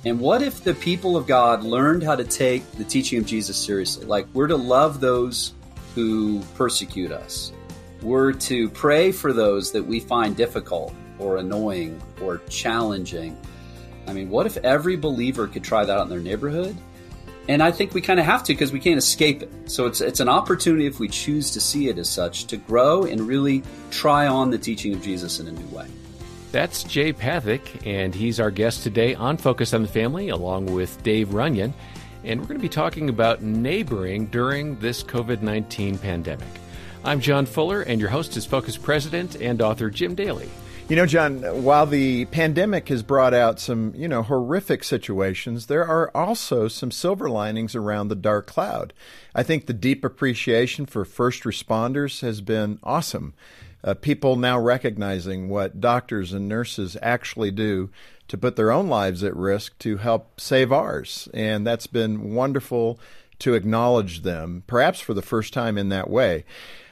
And what if the people of God learned how to take the teaching of Jesus seriously? Like, we're to love those who persecute us. We're to pray for those that we find difficult or annoying or challenging. I mean, what if every believer could try that out in their neighborhood? And I think we kind of have to, because we can't escape it. So it's an opportunity, if we choose to see it as such, to grow and really try on the teaching of Jesus in a new way. That's Jay Pathak, and he's our guest today on Focus on the Family, along with Dave Runyon. And we're going to be talking about neighboring during this COVID-19 pandemic. I'm John Fuller, and your host is Focus President and author Jim Daly. You know, John, while the pandemic has brought out some, horrific situations, there are also some silver linings around the dark cloud. I think the deep appreciation for first responders has been awesome. People now recognizing what doctors and nurses actually do to put their own lives at risk to help save ours. And that's been wonderful to acknowledge them, perhaps for the first time in that way.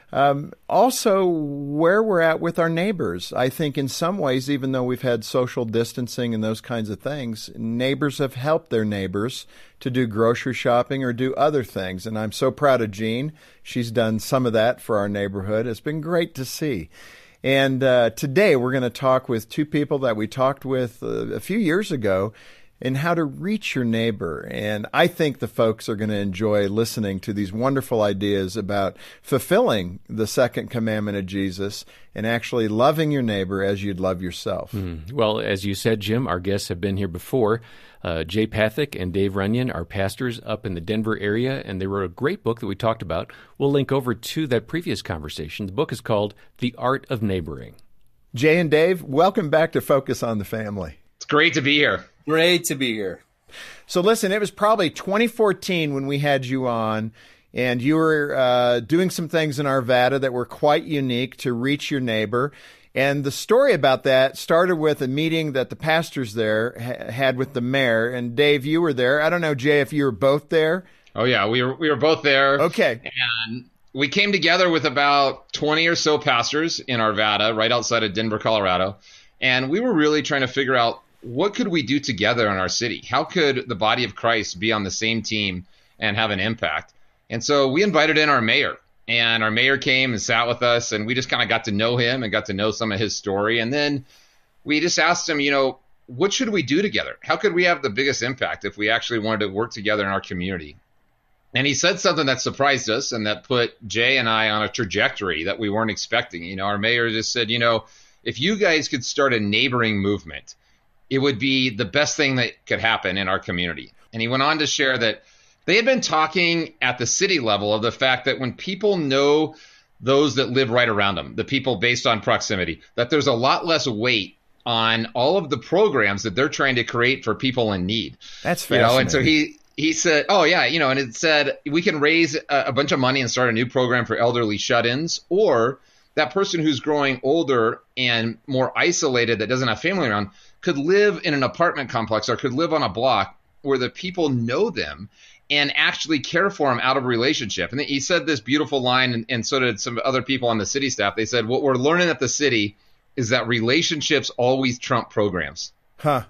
Also, where we're at with our neighbors. I think in some ways, even though we've had social distancing and those kinds of things, neighbors have helped their neighbors to do grocery shopping or do other things. And I'm so proud of Jean. She's done some of that for our neighborhood. It's been great to see. And today we're going to talk with two people that we talked with a few years ago and how to reach your neighbor. And I think the folks are going to enjoy listening to these wonderful ideas about fulfilling the second commandment of Jesus and actually loving your neighbor as you'd love yourself. Well, as you said, Jim, our guests have been here before. Jay Pathak and Dave Runyon are pastors up in the Denver area, and they wrote a great book that we talked about. We'll link over to that previous conversation. The book is called The Art of Neighboring. Jay and Dave, welcome back to Focus on the Family. It's great to be here. Great to be here. So listen, it was probably 2014 when we had you on, and you were doing some things in Arvada that were quite unique to reach your neighbor. And the story about that started with a meeting that the pastors there had with the mayor. And Dave, you were there. I don't know, Jay, if you were both there. Oh, yeah, we were both there. Okay. And we came together with about 20 or so pastors in Arvada, right outside of Denver, Colorado. And we were really trying to figure out, what could we do together in our city? How could the body of Christ be on the same team and have an impact? And so we invited in our mayor, and our mayor came and sat with us, and we just kind of got to know him and got to know some of his story. And then we just asked him, what should we do together? How could we have the biggest impact if we actually wanted to work together in our community? And he said something that surprised us and that put Jay and I on a trajectory that we weren't expecting. Our mayor just said, if you guys could start a neighboring movement, it would be the best thing that could happen in our community. And he went on to share that they had been talking at the city level of the fact that when people know those that live right around them, the people based on proximity, that there's a lot less weight on all of the programs that they're trying to create for people in need. That's fascinating. And so he said, and it said we can raise a bunch of money and start a new program for elderly shut-ins, or that person who's growing older and more isolated that doesn't have family around could live in an apartment complex or could live on a block where the people know them and actually care for them out of relationship. And he said this beautiful line, and so did some other people on the city staff. They said, what we're learning at the city is that relationships always trump programs. Huh.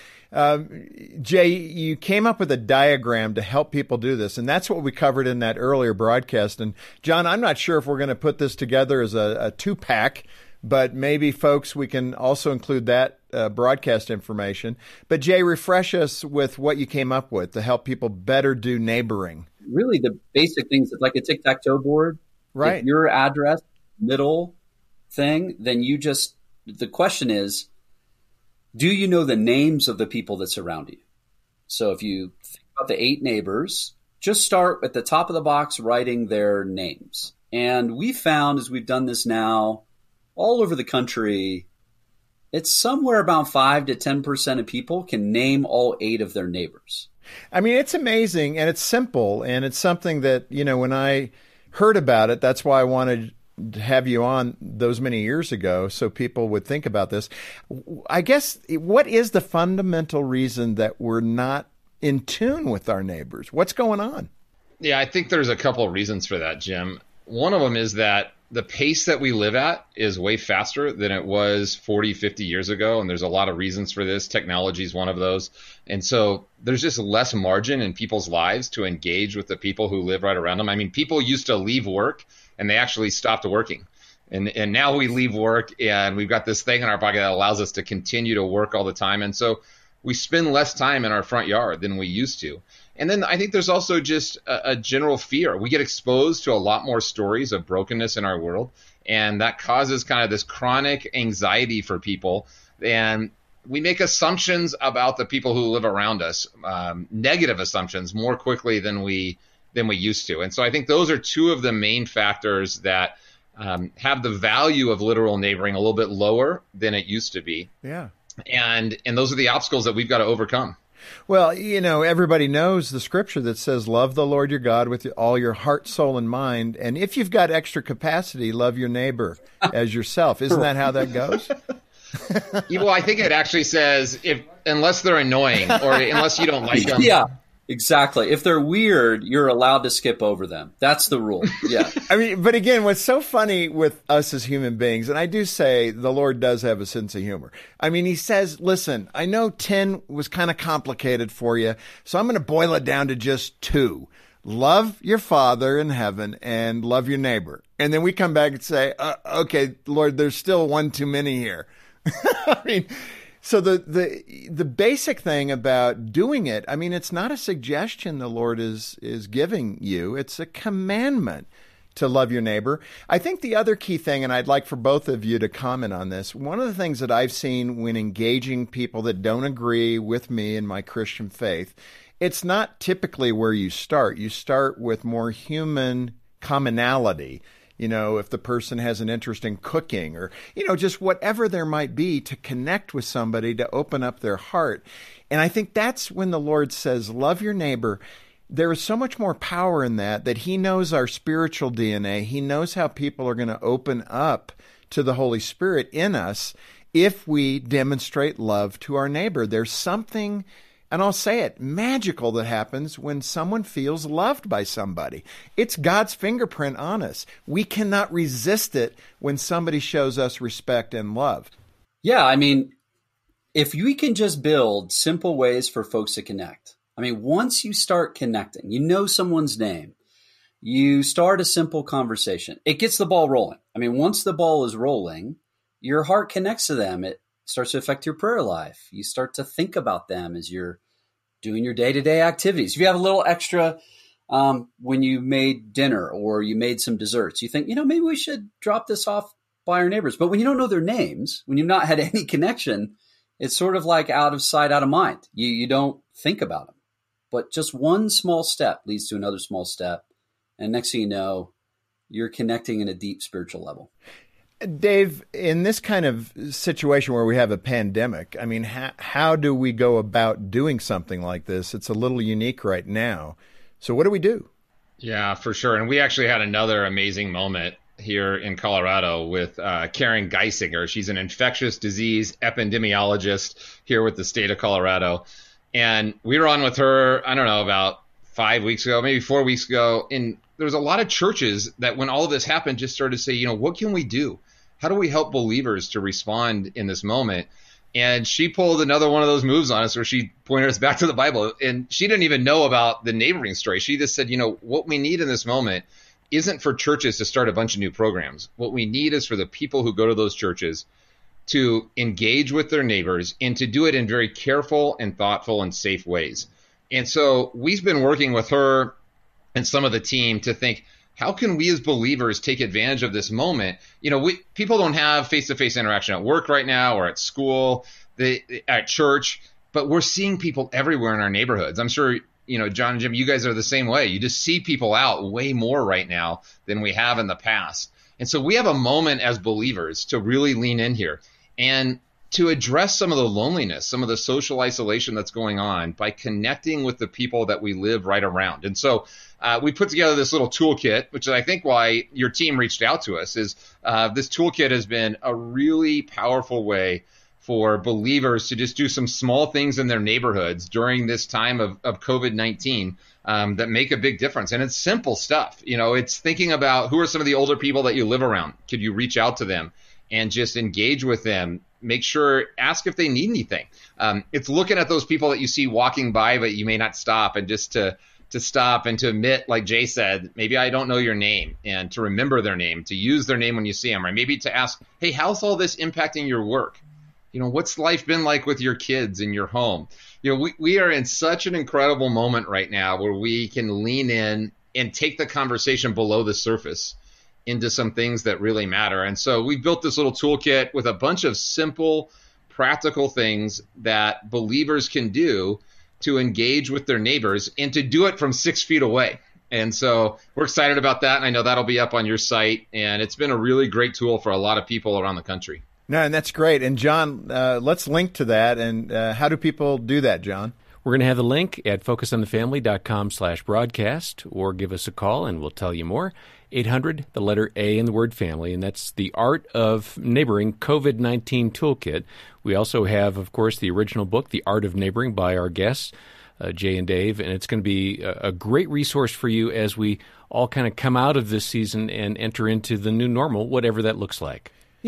Jay, you came up with a diagram to help people do this, and that's what we covered in that earlier broadcast. And John, I'm not sure if we're going to put this together as a two-pack, but maybe, folks, we can also include that broadcast information. But Jay, refresh us with what you came up with to help people better do neighboring. Really, the basic things, it's like a tic-tac-toe board. Right. If your address, middle thing, then the question is, do you know the names of the people that surround you? So if you think about the 8 neighbors, just start at the top of the box writing their names. And we found, as we've done this now all over the country, it's somewhere about 5 to 10% of people can name all 8 of their neighbors. I mean, it's amazing, and it's simple, and it's something that, when I heard about it, that's why I wanted to have you on those many years ago so people would think about this. I guess, what is the fundamental reason that we're not in tune with our neighbors? What's going on? Yeah, I think there's a couple of reasons for that, Jim. One of them is that the pace that we live at is way faster than it was 40, 50 years ago. And there's a lot of reasons for this. Technology is one of those. And so there's just less margin in people's lives to engage with the people who live right around them. I mean, people used to leave work and they actually stopped working. And now we leave work and we've got this thing in our pocket that allows us to continue to work all the time. And so we spend less time in our front yard than we used to. And then I think there's also just a general fear. We get exposed to a lot more stories of brokenness in our world, and that causes kind of this chronic anxiety for people. And we make assumptions about the people who live around us, negative assumptions, more quickly than we used to. And so I think those are two of the main factors that have the value of literal neighboring a little bit lower than it used to be. Yeah. And those are the obstacles that we've got to overcome. Well, everybody knows the scripture that says, love the Lord your God with all your heart, soul, and mind. And if you've got extra capacity, love your neighbor as yourself. Isn't that how that goes? Well, I think it actually says, unless they're annoying or unless you don't like them. Yeah. Exactly. If they're weird, you're allowed to skip over them. That's the rule. Yeah. I mean, but again, what's so funny with us as human beings, and I do say the Lord does have a sense of humor. I mean, he says, listen, I know 10 was kind of complicated for you, so I'm going to boil it down to just 2. Love your Father in heaven and love your neighbor. And then we come back and say, okay, Lord, there's still one too many here. I mean, so the basic thing about doing it, I mean, it's not a suggestion the Lord is giving you. It's a commandment to love your neighbor. I think the other key thing, and I'd like for both of you to comment on this, one of the things that I've seen when engaging people that don't agree with me in my Christian faith, it's not typically where you start. You start with more human commonality. If the person has an interest in cooking or, just whatever there might be to connect with somebody, to open up their heart. And I think that's when the Lord says, love your neighbor. There is so much more power in that he knows our spiritual DNA. He knows how people are going to open up to the Holy Spirit in us if we demonstrate love to our neighbor. There's something, and I'll say it, magical that happens when someone feels loved by somebody. It's God's fingerprint on us. We cannot resist it when somebody shows us respect and love. Yeah, I mean, if we can just build simple ways for folks to connect. I mean, once you start connecting, someone's name, you start a simple conversation. It gets the ball rolling. I mean, once the ball is rolling, your heart connects to them. It starts to affect your prayer life. You start to think about them as you're doing your day-to-day activities. If you have a little extra when you made dinner or you made some desserts, you think, maybe we should drop this off by our neighbors. But when you don't know their names, when you've not had any connection, it's sort of like out of sight, out of mind. You don't think about them. But just one small step leads to another small step. And next thing you know, you're connecting in a deep spiritual level. Dave, in this kind of situation where we have a pandemic, I mean, how do we go about doing something like this? It's a little unique right now. So what do we do? Yeah, for sure. And we actually had another amazing moment here in Colorado with Karen Geisinger. She's an infectious disease epidemiologist here with the state of Colorado. And we were on with her, I don't know, about 5 weeks ago, maybe 4 weeks ago. And there was a lot of churches that when all of this happened just started to say, what can we do? How do we help believers to respond in this moment? And she pulled another one of those moves on us where she pointed us back to the Bible. And she didn't even know about the neighboring story. She just said, what we need in this moment isn't for churches to start a bunch of new programs. What we need is for the people who go to those churches to engage with their neighbors and to do it in very careful and thoughtful and safe ways. And so we've been working with her and some of the team to think, how can we as believers take advantage of this moment? People don't have face-to-face interaction at work right now or at school, at church, but we're seeing people everywhere in our neighborhoods. I'm sure, John and Jim, you guys are the same way. You just see people out way more right now than we have in the past. And so we have a moment as believers to really lean in here and to address some of the loneliness, some of the social isolation that's going on by connecting with the people that we live right around. And so we put together this little toolkit, which is, I think, why your team reached out to us, is this toolkit has been a really powerful way for believers to just do some small things in their neighborhoods during this time of COVID-19 that make a big difference. And it's simple stuff. It's thinking about who are some of the older people that you live around. Could you reach out to them and just engage with them? Ask if they need anything. It's looking at those people that you see walking by, but you may not stop, and just to stop and to admit, like Jay said, maybe I don't know your name, and to remember their name, to use their name when you see them, or maybe to ask, hey, how's all this impacting your work? What's life been like with your kids in your home? We are in such an incredible moment right now where we can lean in and take the conversation below the surface into some things that really matter. And so we built this little toolkit with a bunch of simple, practical things that believers can do to engage with their neighbors and to do it from 6 feet away. And so we're excited about that. And I know that'll be up on your site. And it's been a really great tool for a lot of people around the country. No, and that's great. And John, let's link to that. And how do people do that, John? We're going to have the link at focusonthefamily.com/broadcast, or give us a call and we'll tell you more. 800, the letter A in the word family, and that's the Art of Neighboring COVID-19 Toolkit. We also have, of course, the original book, The Art of Neighboring, by our guests, Jay and Dave, and it's going to be a great resource for you as we all kind of come out of this season and enter into the new normal, whatever that looks like.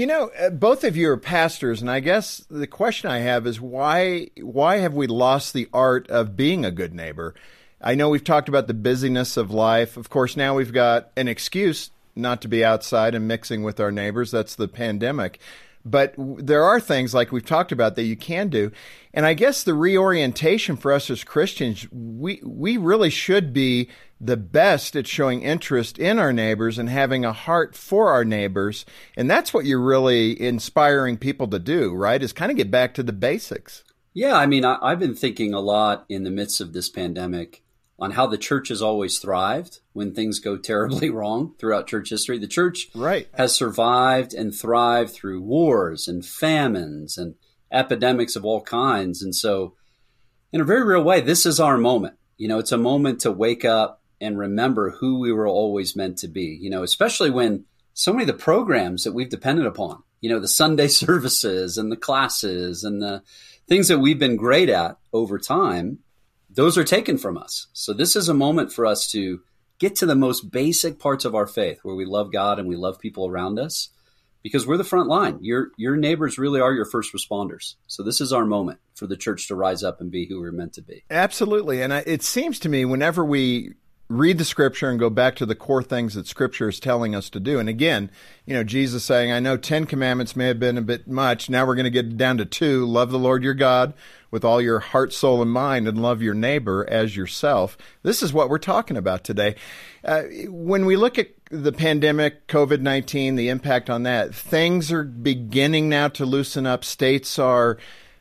Both of you are pastors, and I guess the question I have is why have we lost the art of being a good neighbor? I know we've talked about the busyness of life. Of course, now we've got an excuse not to be outside and mixing with our neighbors. That's the pandemic. But there are things like we've talked about that you can do. And I guess the reorientation for us as Christians, we really should be the best at showing interest in our neighbors and having a heart for our neighbors. And that's what you're really inspiring people to do, right? Is kind of get back to the basics. Yeah, I've been thinking a lot in the midst of this pandemic on how the church has always thrived when things go terribly wrong throughout church history. The church has survived and thrived through wars and famines and epidemics of all kinds. And so in a very real way, this is our moment. It's a moment to wake up and remember who we were always meant to be, especially when so many of the programs that we've depended upon, the Sunday services and the classes and the things that we've been great at over time, those are taken from us. So this is a moment for us to get to the most basic parts of our faith where we love God and we love people around us because we're the front line. Your neighbors really are your first responders. So this is our moment for the church to rise up and be who we're meant to be. Absolutely. And it seems to me whenever we read the Scripture and go back to the core things that Scripture is telling us to do. And again, Jesus saying, I know 10 commandments may have been a bit much. Now we're going to get down to 2. Love the Lord your God with all your heart, soul, and mind, and love your neighbor as yourself. This is what we're talking about today. When we look at the pandemic, COVID-19, the impact on that, things are beginning now to loosen up. States are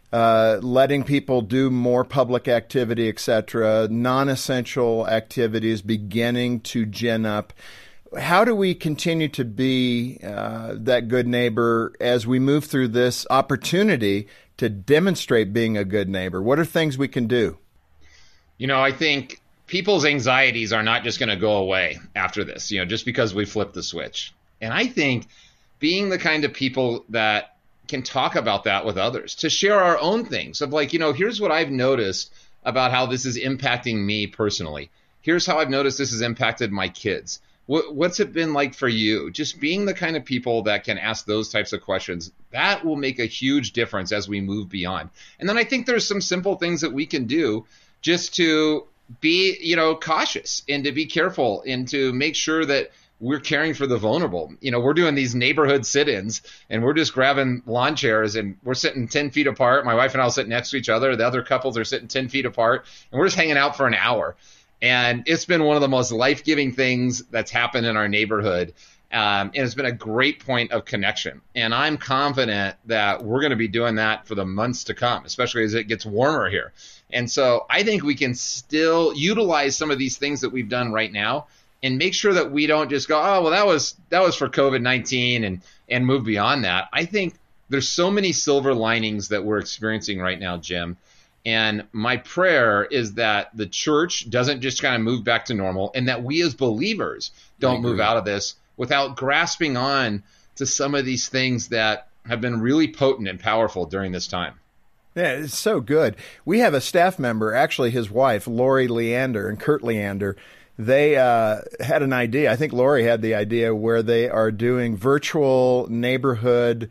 letting people do more public activity, etc. Non-essential activities beginning to gin up. How do we continue to be that good neighbor as we move through this opportunity to demonstrate being a good neighbor? What are things we can do? I think people's anxieties are not just going to go away after this, just because we flip the switch. And I think being the kind of people that can talk about that with others, to share our own things of here's what I've noticed about how this is impacting me personally. Here's how I've noticed this has impacted my kids. What's it been like for you? Just being the kind of people that can ask those types of questions, that will make a huge difference as we move beyond. And then I think there's some simple things that we can do just to be, cautious and to be careful and to make sure that we're caring for the vulnerable. We're doing these neighborhood sit-ins and we're just grabbing lawn chairs and we're sitting 10 feet apart. My wife and I will sit next to each other. The other couples are sitting 10 feet apart and we're just hanging out for an hour. And it's been one of the most life-giving things that's happened in our neighborhood. And it's been a great point of connection. And I'm confident that we're going to be doing that for the months to come, especially as it gets warmer here. And so I think we can still utilize some of these things that we've done right now and make sure that we don't just go, oh, well, that was for COVID-19 and move beyond that. I think there's so many silver linings that we're experiencing right now, Jim. And my prayer is that the church doesn't just kind of move back to normal and that we as believers don't move out of this without grasping on to some of these things that have been really potent and powerful during this time. Yeah, it's so good. We have a staff member, actually his wife, Lori Leander and Kurt Leander. They had an idea. I think Lori had the idea where they are doing virtual neighborhood,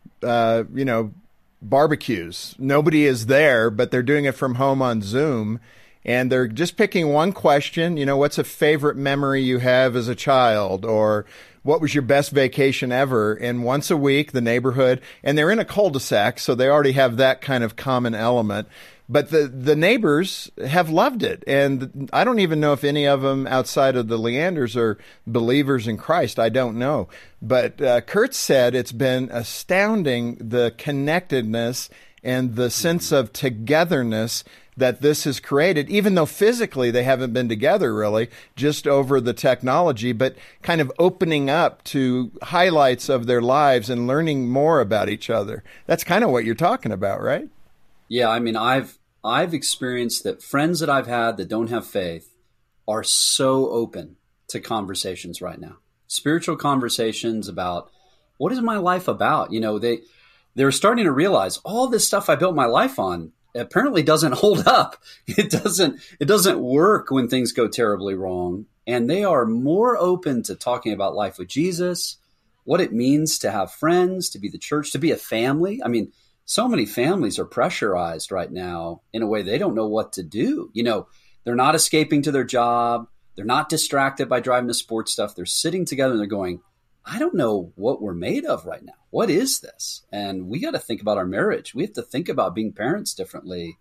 barbecues. Nobody is there, but they're doing it from home on Zoom. And they're just picking one question, what's a favorite memory you have as a child? Or what was your best vacation ever? And once a week, the neighborhood, and they're in a cul-de-sac, so they already have that kind of common element. But the neighbors have loved it. And I don't even know if any of them outside of the Leanders are believers in Christ. I don't know. But Kurt said it's been astounding, the connectedness and the sense of togetherness that this has created, even though physically they haven't been together really, just over the technology, but kind of opening up to highlights of their lives and learning more about each other. That's kind of what you're talking about, right? Yeah, I mean, I've experienced that friends that I've had that don't have faith are so open to conversations right now. Spiritual conversations about what is my life about? They're starting to realize all this stuff I built my life on apparently doesn't hold up. It doesn't work when things go terribly wrong. And they are more open to talking about life with Jesus, what it means to have friends, to be the church, to be a family. I mean, so many families are pressurized right now in a way they don't know what to do. They're not escaping to their job. They're not distracted by driving to sports stuff. They're sitting together and they're going, I don't know what we're made of right now. What is this? And we got to think about our marriage. We have to think about being parents differently.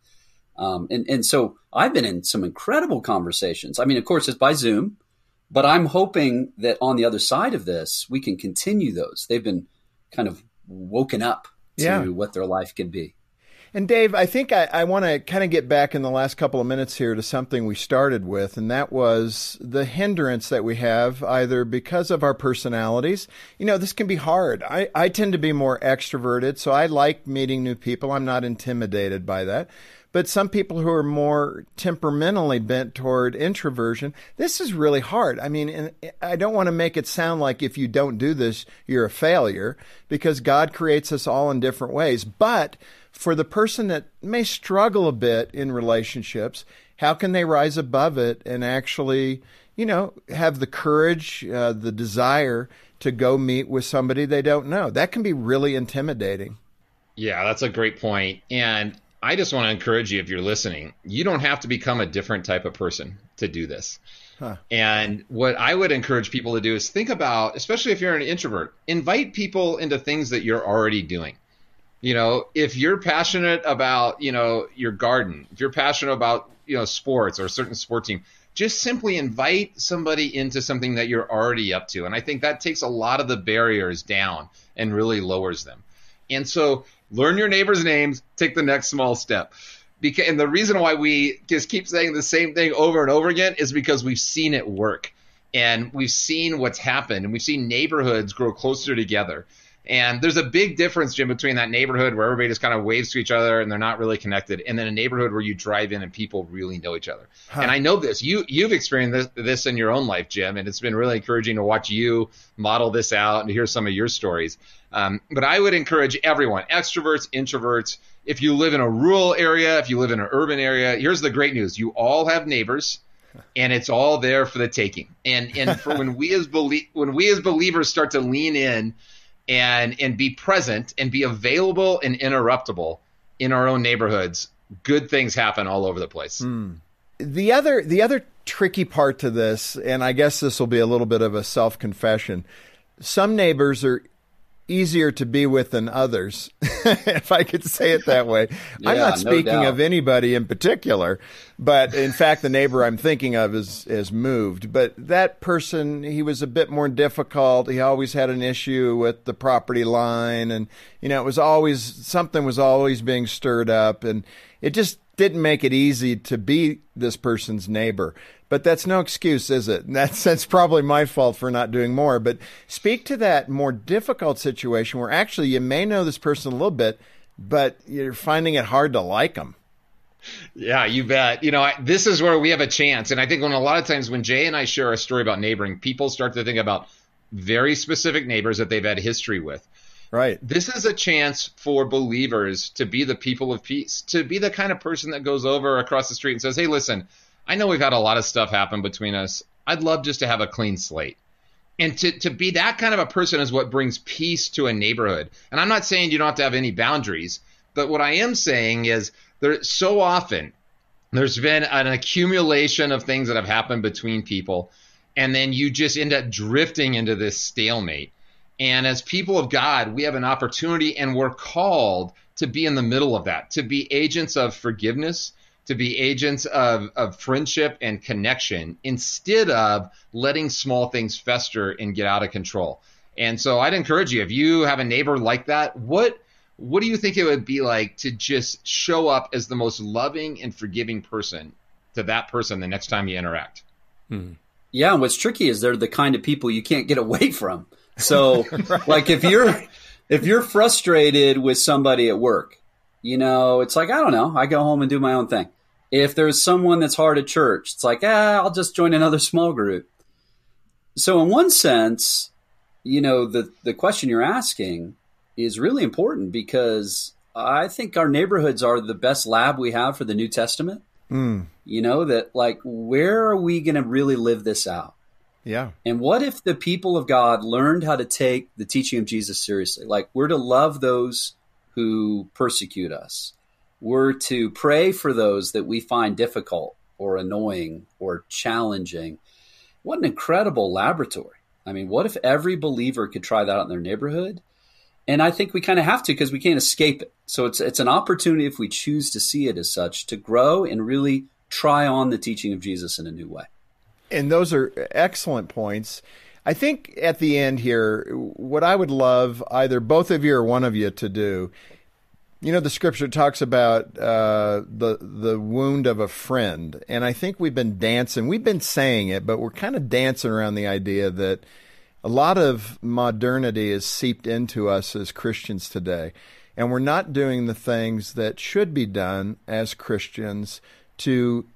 And so I've been in some incredible conversations. I mean, of course, it's by Zoom, but I'm hoping that on the other side of this, we can continue those. They've been kind of woken up to what their life can be. And Dave, I think I want to kind of get back in the last couple of minutes here to something we started with, and that was the hindrance that we have either because of our personalities. This can be hard. I tend to be more extroverted, so I like meeting new people. I'm not intimidated by that. But some people who are more temperamentally bent toward introversion, this is really hard. I mean, and I don't want to make it sound like if you don't do this, you're a failure, because God creates us all in different ways. But for the person that may struggle a bit in relationships, how can they rise above it and actually, have the courage, the desire to go meet with somebody they don't know? That can be really intimidating. Yeah, that's a great point. And I just want to encourage you, if you're listening, you don't have to become a different type of person to do this. And what I would encourage people to do is think about, especially if you're an introvert, invite people into things that you're already doing. If you're passionate about, your garden, if you're passionate about, sports or a certain sport team, just simply invite somebody into something that you're already up to. And I think that takes a lot of the barriers down and really lowers them. And so learn your neighbors' names, take the next small step. And the reason why we just keep saying the same thing over and over again is because we've seen it work. And we've seen what's happened. And we've seen neighborhoods grow closer together. And there's a big difference, Jim, between that neighborhood where everybody just kind of waves to each other and they're not really connected, and then a neighborhood where you drive in and people really know each other. And I know this. You've experienced this in your own life, Jim, and it's been really encouraging to watch you model this out and to hear some of your stories. But I would encourage everyone, extroverts, introverts, if you live in a rural area, if you live in an urban area, here's the great news. You all have neighbors, and it's all there for the taking. And for when we as believers start to lean in and be present and be available and interruptible in our own neighborhoods, good things happen all over the place. The other tricky part to this, and I guess this will be a little bit of a self-confession, some neighbors are easier to be with than others, if I could say it that way. Yeah, I'm not speaking of anybody in particular, but in fact, the neighbor I'm thinking of is moved. But that person, he was a bit more difficult. He always had an issue with the property line, and it was always something was always being stirred up, and it just didn't make it easy to be this person's neighbor. But that's no excuse, is it? And that's probably my fault for not doing more. But speak to that more difficult situation where actually you may know this person a little bit, but you're finding it hard to like them. Yeah, you bet. This is where we have a chance. And I think a lot of times when Jay and I share a story about neighboring, people start to think about very specific neighbors that they've had history with. Right. This is a chance for believers to be the people of peace, to be the kind of person that goes over across the street and says, hey, listen, I know we've had a lot of stuff happen between us. I'd love just to have a clean slate. And to be that kind of a person is what brings peace to a neighborhood. And I'm not saying you don't have to have any boundaries, but what I am saying is so often there's been an accumulation of things that have happened between people, and then you just end up drifting into this stalemate. And as people of God, we have an opportunity, and we're called to be in the middle of that, to be agents of forgiveness, to be agents of friendship and connection, instead of letting small things fester and get out of control. And so I'd encourage you, if you have a neighbor like that, what do you think it would be like to just show up as the most loving and forgiving person to that person the next time you interact? Yeah, and what's tricky is they're the kind of people you can't get away from. So right. Like if you're frustrated with somebody at work, it's like, I don't know, I go home and do my own thing. If there's someone that's hard at church, it's like, I'll just join another small group. So in one sense, the question you're asking is really important, because I think our neighborhoods are the best lab we have for the New Testament. That like, where are we going to really live this out? Yeah. And what if the people of God learned how to take the teaching of Jesus seriously? Like, we're to love those who persecute us. We're to pray for those that we find difficult or annoying or challenging. What an incredible laboratory. I mean, what if every believer could try that out in their neighborhood? And I think we kind of have to, because we can't escape it. So it's an opportunity, if we choose to see it as such, to grow and really try on the teaching of Jesus in a new way. And those are excellent points. I think at the end here, what I would love either both of you or one of you to do, the scripture talks about the wound of a friend. And I think we've been saying it, but we're kind of dancing around the idea that a lot of modernity is seeped into us as Christians today. And we're not doing the things that should be done as Christians to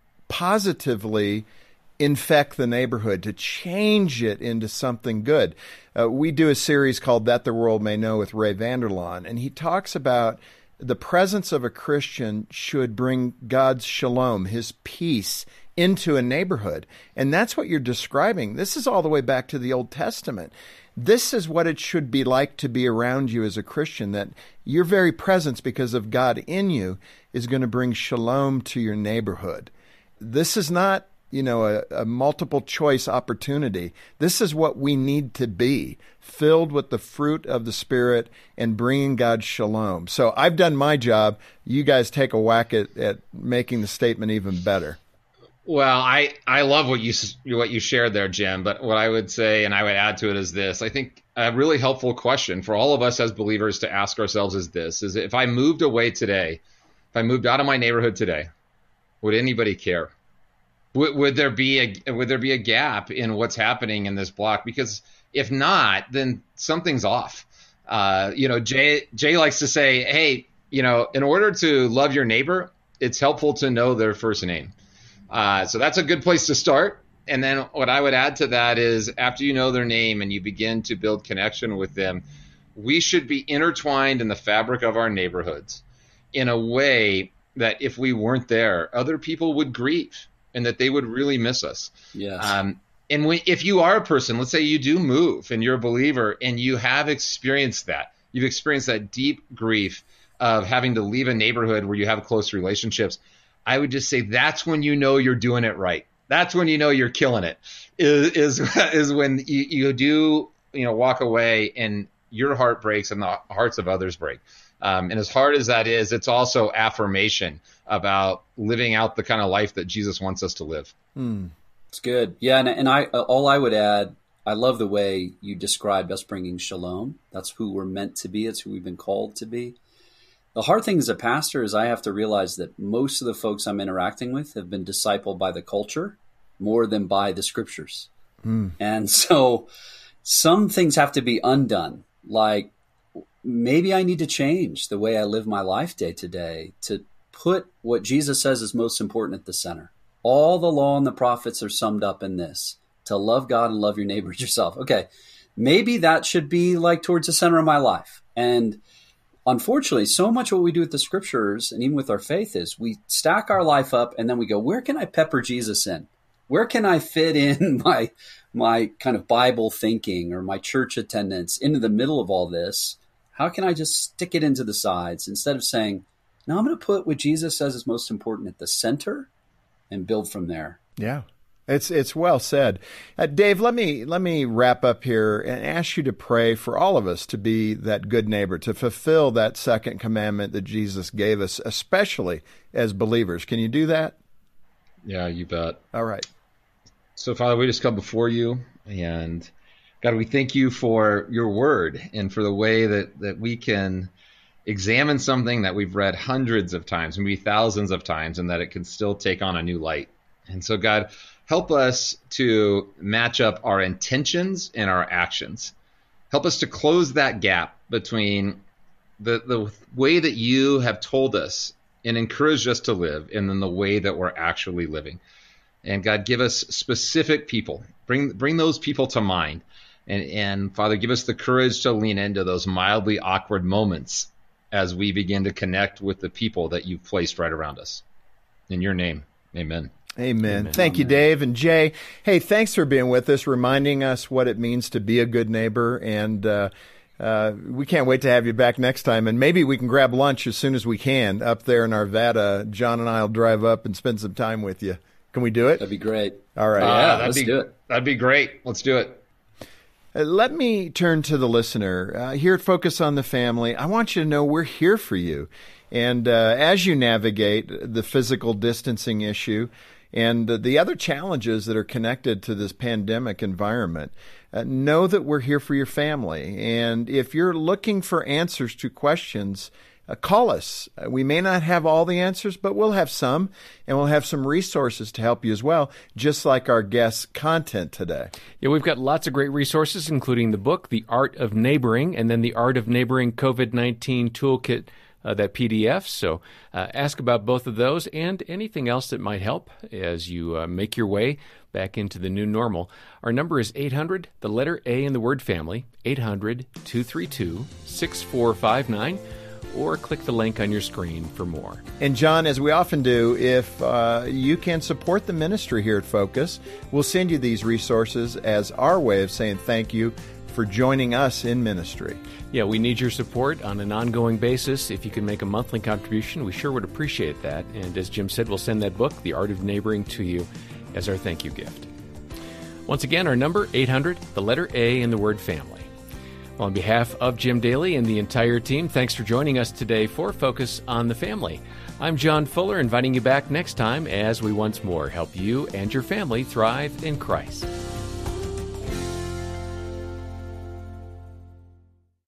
positively infect the neighborhood, to change it into something good. We do a series called That the World May Know with Ray Vander Laan, and he talks about the presence of a Christian should bring God's shalom, his peace, into a neighborhood. And that's what you're describing. This is all the way back to the Old Testament. This is what it should be like to be around you as a Christian, that your very presence, because of God in you, is going to bring shalom to your neighborhood. This is not a multiple choice opportunity. This is what we need to be, filled with the fruit of the Spirit and bringing God's shalom. So I've done my job. You guys take a whack at making the statement even better. Well, I love what you shared there, Jim. But what I would say, and I would add to it, is this. I think a really helpful question for all of us as believers to ask ourselves is this: is if I moved away today, if I moved out of my neighborhood today, would anybody care? Would there be a gap in what's happening in this block? Because if not, then something's off. Jay likes to say, hey, in order to love your neighbor, it's helpful to know their first name. So that's a good place to start. And then what I would add to that is, after you know their name and you begin to build connection with them, we should be intertwined in the fabric of our neighborhoods in a way that if we weren't there, other people would grieve, and that they would really miss us. Yes. If you are a person, let's say you do move and you're a believer and you have experienced that, you've experienced that deep grief of having to leave a neighborhood where you have close relationships, I would just say that's when you know you're doing it right. That's when you know you're killing it, is when you do walk away and your heart breaks and the hearts of others break. And as hard as that is, it's also affirmation about living out the kind of life that Jesus wants us to live. It's good. Yeah, and I would add, I love the way you described us bringing shalom. That's who we're meant to be. It's who we've been called to be. The hard thing as a pastor is I have to realize that most of the folks I'm interacting with have been discipled by the culture more than by the scriptures. And so some things have to be undone. Like, maybe I need to change the way I live my life day to day to put what Jesus says is most important at the center. All the law and the prophets are summed up in this: to love God and love your neighbor as yourself. Okay, maybe that should be like towards the center of my life. And unfortunately, so much what we do with the scriptures and even with our faith is we stack our life up and then we go, where can I pepper Jesus in? Where can I fit in my kind of Bible thinking or my church attendance into the middle of all this? How can I just stick it into the sides instead of saying, no, I'm going to put what Jesus says is most important at the center and build from there. Yeah. It's well said. Dave, let me wrap up here and ask you to pray for all of us to be that good neighbor, to fulfill that second commandment that Jesus gave us, especially as believers. Can you do that? Yeah, you bet. All right. So, Father, we just come before you, and God, we thank you for your word and for the way that we can examine something that we've read hundreds of times, maybe thousands of times, and that it can still take on a new light. And so, God, help us to match up our intentions and our actions. Help us to close that gap between the way that you have told us and encouraged us to live and then the way that we're actually living. And God, give us specific people. Bring those people to mind. And Father, give us the courage to lean into those mildly awkward moments as we begin to connect with the people that you've placed right around us. In your name, amen. Amen. Thank you, Dave and Jay. Hey, thanks for being with us, reminding us what it means to be a good neighbor. And we can't wait to have you back next time. And maybe we can grab lunch as soon as we can up there in Arvada. John and I will drive up and spend some time with you. Can we do it? That'd be great. All right. Let's do it. That'd be great. Let's do it. Let me turn to the listener. Here at Focus on the Family, I want you to know we're here for you. And as you navigate the physical distancing issue and the other challenges that are connected to this pandemic environment, know that we're here for your family. And if you're looking for answers to questions, call us. We may not have all the answers, but we'll have some, and we'll have some resources to help you as well, just like our guest content today. Yeah, we've got lots of great resources, including the book, The Art of Neighboring, and then the Art of Neighboring COVID-19 Toolkit, that PDF. So ask about both of those and anything else that might help as you make your way back into the new normal. Our number is 800, the letter A in the word family, 800-232-6459. Or click the link on your screen for more. And John, as we often do, if you can support the ministry here at Focus, we'll send you these resources as our way of saying thank you for joining us in ministry. Yeah, we need your support on an ongoing basis. If you can make a monthly contribution, we sure would appreciate that. And as Jim said, we'll send that book, The Art of Neighboring, to you as our thank you gift. Once again, our number, 800, the letter A in the word family. On behalf of Jim Daly and the entire team, thanks for joining us today for Focus on the Family. I'm John Fuller, inviting you back next time as we once more help you and your family thrive in Christ.